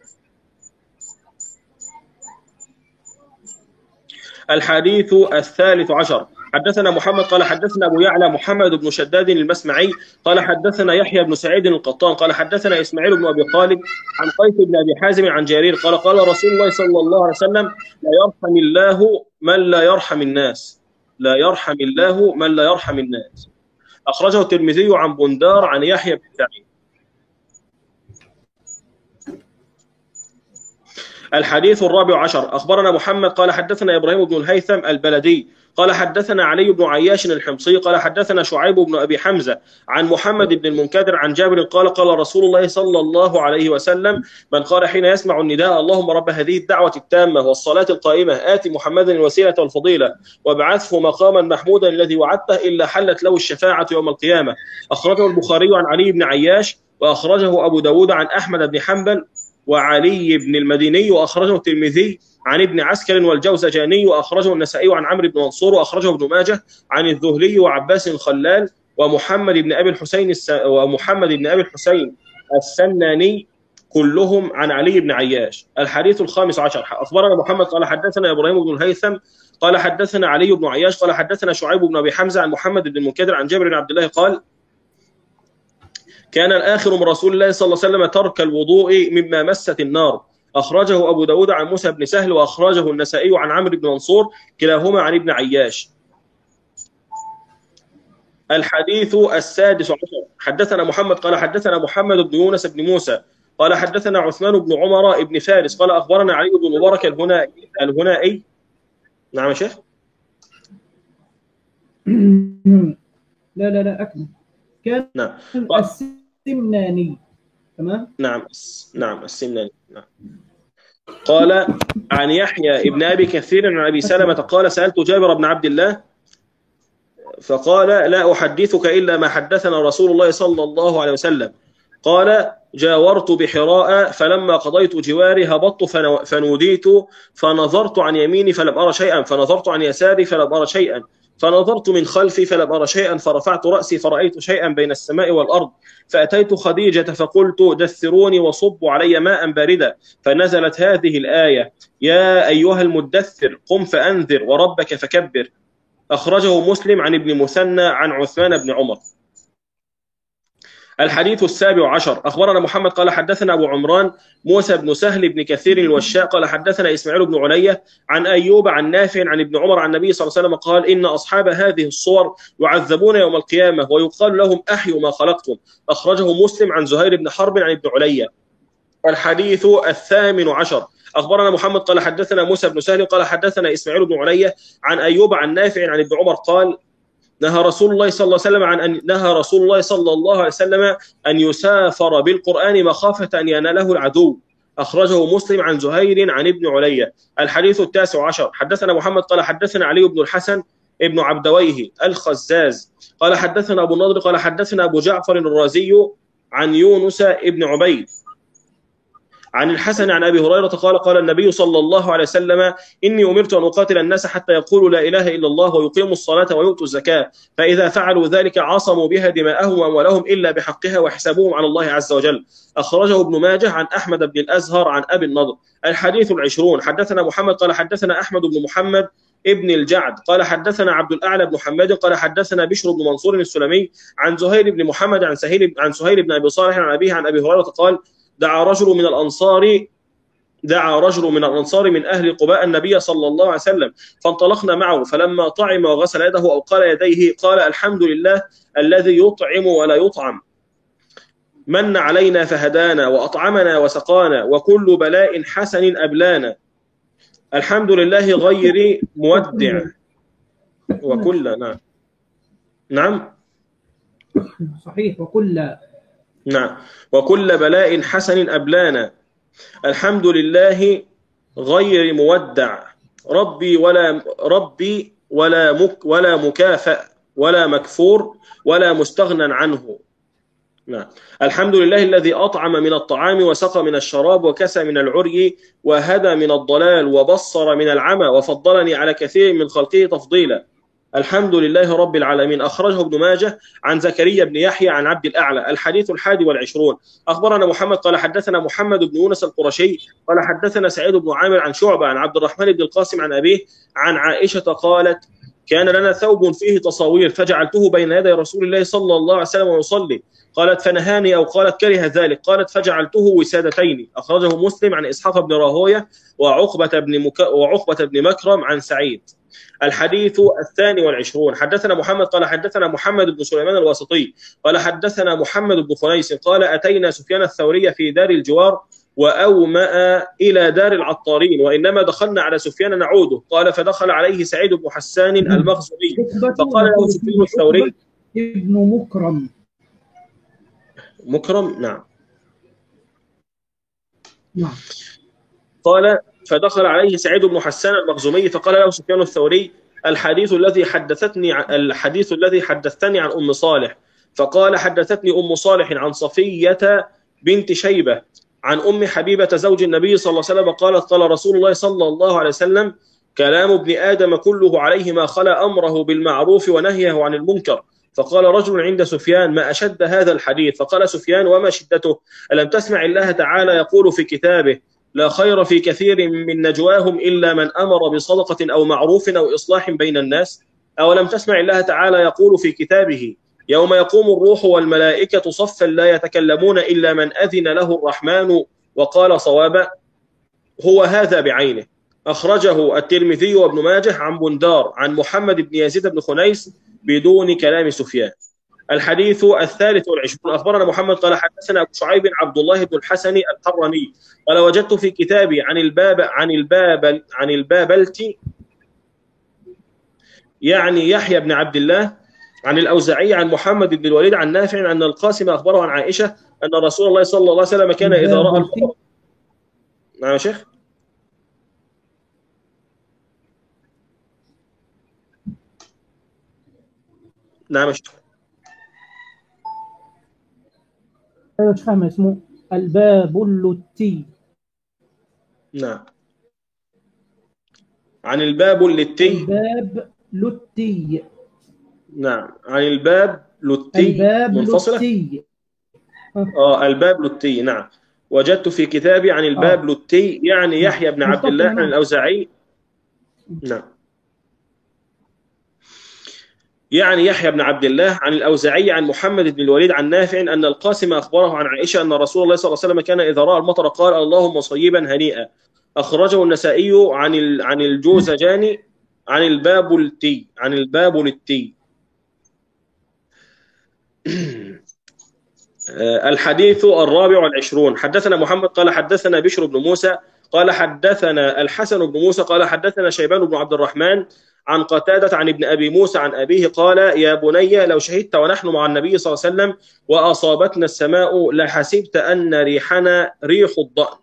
الحديث الثالث عشر حدثنا محمد قال حدثنا أبو يعلى محمد بن شداد المسمعي قال حدثنا يحيى بن سعيد القطان قال حدثنا إسماعيل بن أبي خالد عن قيس بن أبي حازم عن جرير قال قال رسول الله صلى الله عليه وسلم لا يرحم الله من لا يرحم الناس لا يرحم الله من لا يرحم الناس. أخرجه الترمذي عن بندار عن يحيى بن سعيد. الحديث الرابع عشر أخبرنا محمد قال حدثنا إبراهيم بن الهيثم البلدي قال حدثنا علي بن عياش الحمصي قال حدثنا شعيب بن أبي حمزة عن محمد بن المنكدر عن جابر قال قال رسول الله صلى الله عليه وسلم من قال حين يسمع النداء اللهم رب هذه الدعوة التامة والصلاة القائمة آت محمدا الوسيلة والفضيلة وابعثه مقاما محمودا الذي وعدته إلا حلت له الشفاعة يوم القيامة. أخرجه البخاري عن علي بن عياش وأخرجه أبو داود عن أحمد بن حنبل وعلي بن المديني وأخرجه الترمذي عن ابن عسكر والجوزجاني وأخرجه النسائي عن عمرو بن منصور وأخرجه ابن ماجه عن الذهلي وعباس الخلال ومحمد بن أبي الحسين الس... ومحمد بن أبي الحسين السناني كلهم عن علي بن عياش. الحديث الخامس عشر أخبرنا محمد قال حدثنا إبراهيم بن الهيثم قال حدثنا علي بن عياش قال حدثنا شعيب بن أبي حمزة عن محمد بن المنكدر عن جابر بن عبد الله قال كان الآخر من رسول الله صلى الله عليه وسلم ترك الوضوء مما مست النار. أخرجه أبو داود عن موسى بن سهل وأخرجه النسائي عن عمرو بن منصور كلاهما عن ابن عياش. الحديث السادس عشر حدثنا محمد قال حدثنا محمد بن يونس بن موسى قال حدثنا عثمان بن عمر بن فارس قال أخبرنا علي بن مبارك الهنائي الهنائي. نعم يا شيخ. لا لا لا أكمل. كان نعم. السمناني. تمام. نعم نعم السمناني. نعم. قال عن يحيى ابن أبي كثير عن أبي سلمة قال سألت جابر بن عبد الله فقال لا أحدثك إلا ما حدثنا رسول الله صلى الله عليه وسلم. قال جاورت بحراء فلما قضيت جواري هبطت فنوديت فنظرت عن يميني فلم أرى شيئا فنظرت عن يساري فلم أرى شيئا فنظرت من خلفي فلم أرى شيئا فرفعت رأسي فرأيت شيئا بين السماء والأرض فأتيت خديجة فقلت دثروني وصبوا علي ماء باردا فنزلت هذه الآية يا أيها المدثر قم فأنذر وربك فكبر. أخرجه مسلم عن ابن مثنى عن عثمان بن عمر. الحديث السابع عشر أخبرنا محمد قال حدثنا أبو عمران موسى بن سهل بن كثير الوشاء قال حدثنا إسماعيل بن علية عن أيوب عن نافع عن ابن عمر عن النبي صلى الله عليه وسلم قال إن أصحاب هذه الصور يعذبون يوم القيامة ويقال لهم أحيوا ما خلقتم. أخرجه مسلم عن زهير بن حرب عن ابن علية. الحديث الثامن عشر أخبرنا محمد قال حدثنا موسى بن سهل قال حدثنا إسماعيل بن علية عن أيوب عن نافع عن ابن عمر قال نهى رسول الله صلى الله عليه وسلم عن أن نهى رسول الله صلى الله عليه وسلم أن يسافر بالقرآن مخافة أن يناله العدو. أخرجه مسلم عن زهير عن ابن علية. الحديث التاسع عشر حدثنا محمد قال حدثنا علي بن الحسن ابن عبدويه الخزاز قال حدثنا أبو النضر قال حدثنا أبو جعفر الرازي عن يونس ابن عبيد عن الحسن عن أبي هريرة قال قال النبي صلى الله عليه وسلم إني أمرت أن أقاتل الناس حتى يقولوا لا إله إلا الله ويقيموا الصلاة ويؤتوا الزكاة فإذا فعلوا ذلك عصموا بها دماءهم وأموالهم إلا بحقها وحسابهم على الله عز وجل. أخرجه ابن ماجه عن أحمد بن الأزهر عن أبي النضر. الحديث العشرون. حدثنا محمد قال حدثنا أحمد بن محمد ابن الجعد قال حدثنا عبد الأعلى بن محمد قال حدثنا بشر بن منصور السلمي عن زهير بن محمد عن سهيل عن سهيل بن أبي صالح عن أبيه عن أبي هريرة قال دعا رجل من الأنصار دعا رجل من الأنصار من أهل قباء النبي صلى الله عليه وسلم فانطلقنا معه فلما طعم وغسل يده أو قال يديه قال الحمد لله الذي يطعم ولا يطعم من علينا فهدانا وأطعمنا وسقانا وكل بلاء حسن أبلانا الحمد لله غير مودع وكل نعم نعم صحيح وكل نعم وكل بلاء حسن أبلانا الحمد لله غير مودع ربي ولا ربي ولا مك ولا مكافأ ولا مكفور ولا مستغنى عنه. نعم الحمد لله الذي أطعم من الطعام وسقى من الشراب وكسى من العري وهدى من الضلال وبصر من العمى وفضلني على كثير من خلقه تفضيلا. الحمد لله رب العالمين. أخرجه ابن ماجه عن زكريا بن يحيى عن عبد الأعلى. الحديث الحادي والعشرون. أخبرنا محمد قال حدثنا محمد بن يونس القرشي قال حدثنا سعيد بن عامر عن شعبة عن عبد الرحمن بن القاسم عن أبيه عن عائشة قالت كان لنا ثوب فيه تصاوير فجعلته بين يدي رسول الله صلى الله عليه وسلم ويصلي قالت فنهاني أو قالت كره ذلك قالت فجعلته وسادتين. أخرجه مسلم عن إسحاق بن راهوية وعقبة بن مك... وعقبة بن مكرم عن سعيد. الحديث الثاني والعشرون. حدثنا محمد قال حدثنا محمد بن سليمان الواسطي قال حدثنا محمد بن خنيس قال أتينا سفيان الثوري في دار الجوار وأومأ إلى دار العطارين وإنما دخلنا على سفيان نعوده قال فدخل عليه سعيد بن حسان المخزومي فقال له سفيان الثوري ابن مكرم مكرم نعم نعم قال فدخل عليه سعيد بن حسان المخزومي فقال له سفيان الثوري الحديث الذي حدثتني الحديث الذي حدثتني عن أم صالح فقال حدثتني أم صالح عن صفية بنت شيبة عن أم حبيبة زوج النبي صلى الله عليه وسلم قالت قال رسول الله صلى الله عليه وسلم كلام ابن آدم كله عليه ما خلا أمره بالمعروف ونهيه عن المنكر. فقال رجل عند سفيان ما أشد هذا الحديث فقال سفيان وما شدته ألم تسمع الله تعالى يقول في كتابه لا خير في كثير من نجواهم إلا من أمر بصدقة أو معروف أو إصلاح بين الناس أولم تسمع الله تعالى يقول في كتابه يوم يقوم الروح والملائكة صفا لا يتكلمون إلا من أذن له الرحمن وقال صوابا هو هذا بعينه. أخرجه الترمذي وابن ماجه عن بندار عن محمد بن يزيد بن خنيس بدون كلام سفيان. الحديث الثالث والعشرون. أخبرنا محمد قال حدثنا أبو شعيب عبد الله بن الحسن الحراني قال وجدت في كتابي عن الباب عن الباب عن البابلتي يعني يحيى بن عبد الله عن الأوزاعي عن محمد بن الوليد عن نافع أن القاسم أخبره عن عائشة أن رسول الله صلى الله عليه وسلم كان إذا رأى المطر. نعم يا شيخ. نعم يا شيخ. أيوة مش فاهم اسمه الباب اللتي. نعم عن الباب اللتي الباب لتي. نعم عن الباب لتي الباب منفصلة لتي. اه الباب لتي. نعم وجدت في كتابي عن الباب آه. لتي يعني يحيى بن عبد الله عن الأوزاعي. نعم يعني يحيى بن عبد الله عن الأوزاعي عن محمد بن الوليد عن نافع أن القاسم أخبره عن عائشة أن رسول الله صلى الله عليه وسلم كان إذا رأى المطر قال اللهم صيبا هنيئا. أخرجه النسائي عن عن الجوزجاني عن الباب لتي عن الباب لتي. الحديث الرابع والعشرون. حدثنا محمد قال حدثنا بشر بن موسى قال حدثنا الحسن بن موسى قال حدثنا شيبان بن عبد الرحمن عن قتادة عن ابن أبي موسى عن أبيه قال يا بني لو شهدت ونحن مع النبي صلى الله عليه وسلم وأصابتنا السماء لحسبت أن ريحنا ريح الضأن.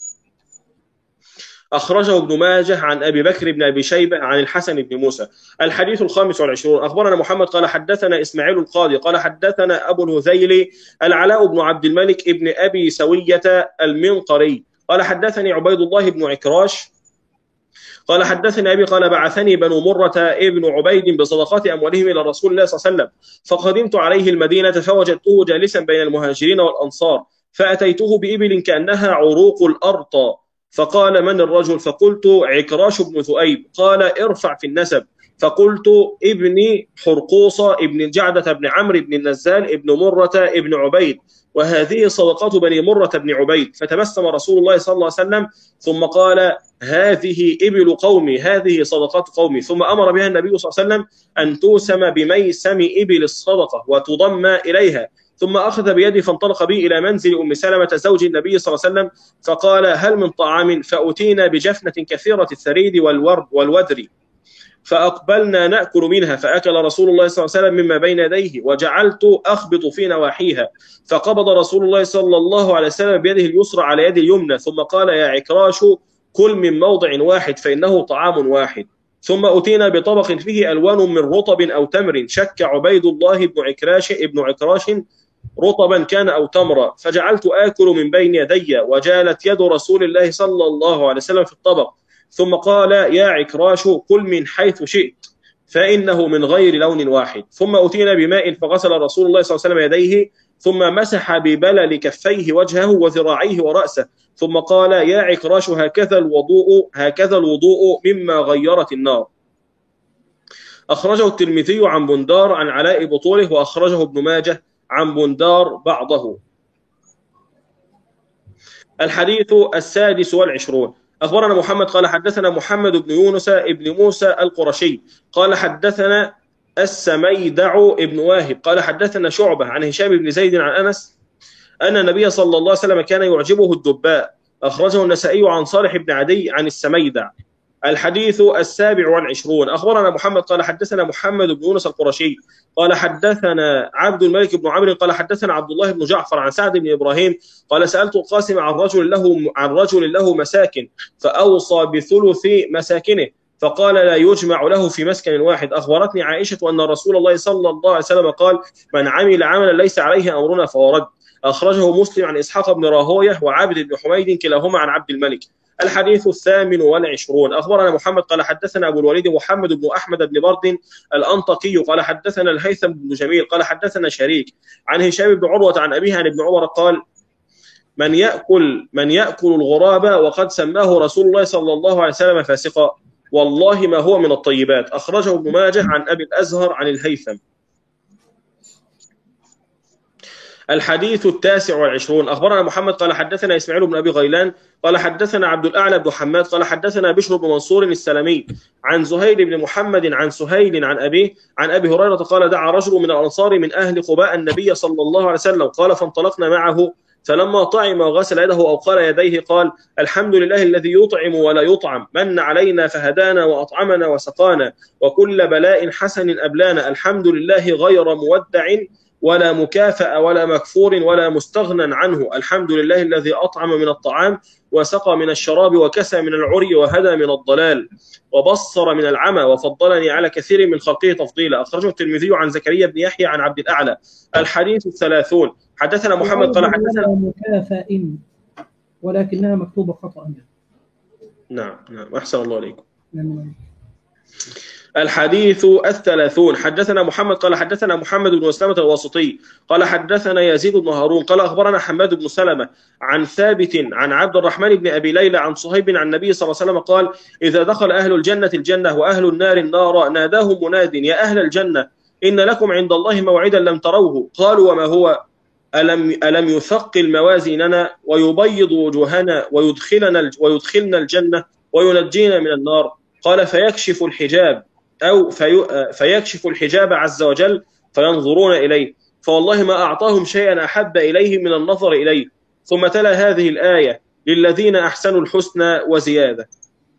أخرجه ابن ماجه عن أبي بكر بن أبي شيبة عن الحسن بن موسى. الحديث الخامس والعشرون. أخبرنا محمد قال حدثنا إسماعيل القاضي قال حدثنا أبو الهذيل العلاء بن عبد الملك ابن أبي سوية المنقري قال حدثني عبيد الله بن عكراش قال حدثني أبي قال بعثني بنو مرة ابن عبيد بصدقات أموالهم إلى رسول الله صلى الله عليه وسلم، فقدمت عليه المدينة فوجدته جالسا بين المهاجرين والأنصار، فأتيته بإبل كأنها عروق الأرطى، فقال من الرجل؟ فقلت عكراش بن ذؤيب. قال ارفع في النسب، فقلت ابني حرقوصة ابن الجعدة بن عمرو بن النزال ابن مرة ابن عبيد، وهذه صدقات بني مرة بن عبيد. فتبسم رسول الله صلى الله عليه وسلم ثم قال هذه إبل قومي، هذه صدقات قومي. ثم أمر بها النبي صلى الله عليه وسلم أن توسم بميسم إبل الصدقة وتضم إليها، ثم أخذ بيدي فانطلق بي إلى منزل أم سلمة زوج النبي صلى الله عليه وسلم، فقال هل من طعام؟ فأتينا بجفنة كثيرة الثريد والورد والودر، فأقبلنا نأكل منها، فأكل رسول الله صلى الله عليه وسلم مما بين يديه، وجعلت أخبط في نواحيها، فقبض رسول الله صلى الله عليه وسلم بيده اليسرى على يد اليمنى، ثم قال يا عكراش كل من موضع واحد فإنه طعام واحد. ثم أتينا بطبق فيه ألوان من رطب أو تمر، شك عبيد الله بن عكراش ابن عكراش رطبا كان أو تمرا، فجعلت آكل من بين يدي، وجالت يد رسول الله صلى الله عليه وسلم في الطبق، ثم قال يا عكراش كل من حيث شئت فإنه من غير لون واحد. ثم أتينا بماء فغسل رسول الله صلى الله عليه وسلم يديه، ثم مسح ببلل كفيه وجهه وذراعيه ورأسه، ثم قال يا عكراش هكذا الوضوء هكذا الوضوء مما غيرت النار. أخرجه الترمذي عن بندار عن علاء بطوله، وأخرجه ابن ماجه عن بندار بعضه. الحديث السادس والعشرون. أخبرنا محمد قال حدثنا محمد بن يونس ابن موسى القرشي قال حدثنا السميدع ابن واهب قال حدثنا شعبة عن هشام بن زيد عن أنس أن النبي صلى الله عليه وسلم كان يعجبه الدباء. أخرجه النسائي عن صالح بن عدي عن السميدع. الحديث السابع والعشرون. أخبرنا محمد قال حدثنا محمد بن يونس القرشي قال حدثنا عبد الملك بن عمرو قال حدثنا عبد الله بن جعفر عن سعد بن إبراهيم قال سألت القاسم عن رجل له عن رجل له مساكن فأوصى بثلث مساكنه، فقال لا يجمع له في مسكن واحد. أخبرتني عائشة أن رسول الله صلى الله عليه وسلم قال من عمل عملا ليس عليه أمرنا فهو رد. أخرجه مسلم عن إسحاق بن راهويه وعبد بن حميد كلاهما عن عبد الملك. الحديث الثامن والعشرون. أخبرنا محمد قال حدثنا أبو الوليد محمد بن أحمد بن برد الأنطقي قال حدثنا الهيثم بن جميل قال حدثنا شريك عن هشام بن عروة عن أبيه عن ابن عمر قال من يأكل من يأكل الغراب وقد سماه رسول الله صلى الله عليه وسلم فاسقا والله ما هو من الطيبات. أخرجه ابن ماجه عن أبي الأزهر عن الهيثم. الحديث التاسع والعشرون. أخبرنا محمد قال حدثنا إسماعيل بن أبي غيلان قال حدثنا عبد الأعلى بن حماد قال حدثنا بشر بن منصور السلمي عن زهير بن محمد عن سهيل عن أبيه عن أبي هريرة قال دعا رجل من الأنصار من أهل قباء النبي صلى الله عليه وسلم قال فانطلقنا معه فلما طعم وغسل يده أو قال يديه قال الحمد لله الذي يطعم ولا يطعم من علينا فهدانا وأطعمنا وسقانا وكل بلاء حسن أبلانا الحمد لله غير مودع ولا مكافأ ولا مكفور ولا مستغنى عنه الحمد لله الذي أطعم من الطعام وسقى من الشراب وكسى من العري وهدى من الضلال وبصر من العمى وفضلني على كثير من خلقه تفضيلا. أخرجه الترمذي عن زكريا بن يحيى عن عبد الأعلى. الحديث الثلاثون. حدثنا محمد قال حدثنا مكافأ ولكنها مكتوبة خطأ. نعم نعم أحسن الله عليكم. الحديث الثلاثون. حدثنا محمد قال حدثنا محمد بن مسلمة الواسطي قال حدثنا يزيد بن هارون قال أخبرنا حماد بن سلمة عن ثابت عن عبد الرحمن بن أبي ليلى عن صهيب عن النبي صلى الله عليه وسلم قال إذا دخل أهل الجنة الجنة وأهل النار النار ناداهم مناد يا أهل الجنة إن لكم عند الله موعدا لم تروه قالوا وما هو ألم, ألم يثقل موازيننا ويبيض وجوهنا ويدخلنا, ويدخلنا الجنة وينجينا من النار قال فيكشف الحجاب أو في فيكشف الحجاب عز وجل فينظرون إليه فوالله ما أعطاهم شيئا أحب إليه من النظر إليه. ثم تلا هذه الآية للذين أحسنوا الحسنى وزيادة.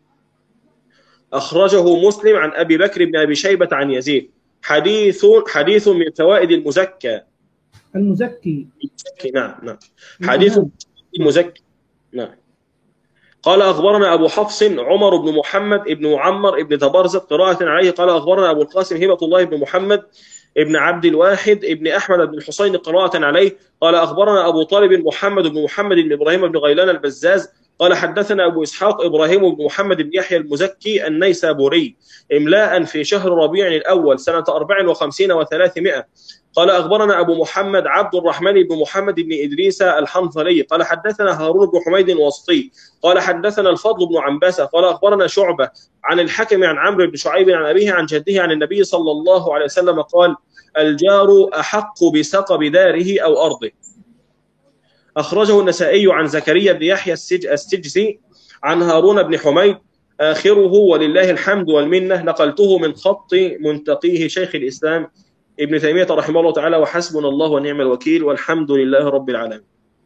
أخرجه مسلم عن أبي بكر بن أبي شيبة عن يزيد. حديث حديث من فوائد المزكى المزكي نعم نعم حديث المزكي نعم. قال أخبرنا أبو حفص عمر بن محمد بن معمر بن تبرزت قراءة عليه قال أخبرنا أبو القاسم هبة الله بن محمد بن عبد الواحد بن أحمد بن الحسين قراءة عليه قال أخبرنا أبو طالب محمد بن محمد بن إبراهيم بن غيلان البزاز قال حدثنا أبو إسحاق إبراهيم بن محمد بن يحيى المزكي النيسابوري إملاء في شهر ربيع الأول سنة أربع وخمسين وثلاثمائة. قال أخبرنا أبو محمد عبد الرحمن بن محمد بن إدريس الحنظلي قال حدثنا هارون بن حميد الواسطي قال حدثنا الفضل بن عنبسة قال أخبرنا شعبة عن الحكم عن عمرو بن شعيب عن أبيه عن جده عن النبي صلى الله عليه وسلم قال الجار أحق بسقب داره أو أرضه. أخرجه النسائي عن زكريا بن يحيى السجزي عن هارون بن حميد آخره ولله الحمد والمنة. نقلته من خط منتقيه شيخ الإسلام ابن تيمية رحمه الله تعالى وحسبنا الله ونعم الوكيل والحمد لله رب العالمين.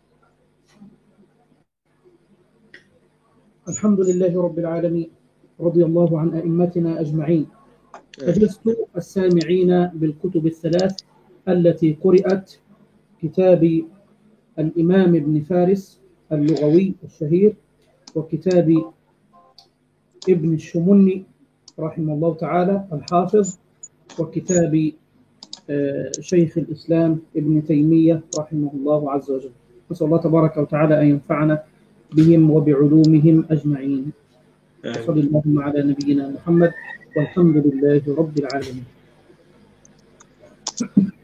الحمد لله رب العالمين، رضي الله عن أئمتنا أجمعين. أجزت السامعين بالكتب الثلاث التي قرأت، كتاب الإمام ابن فارس اللغوي الشهير، وكتاب ابن الشمني رحمه الله تعالى الحافظ، وكتاب شيخ الإسلام ابن تيمية رحمه الله عز وجل. نسأل الله تبارك وتعالى أن ينفعنا بهم وبعلومهم أجمعين. وصلى اللهم على نبينا محمد والحمد لله رب العالمين.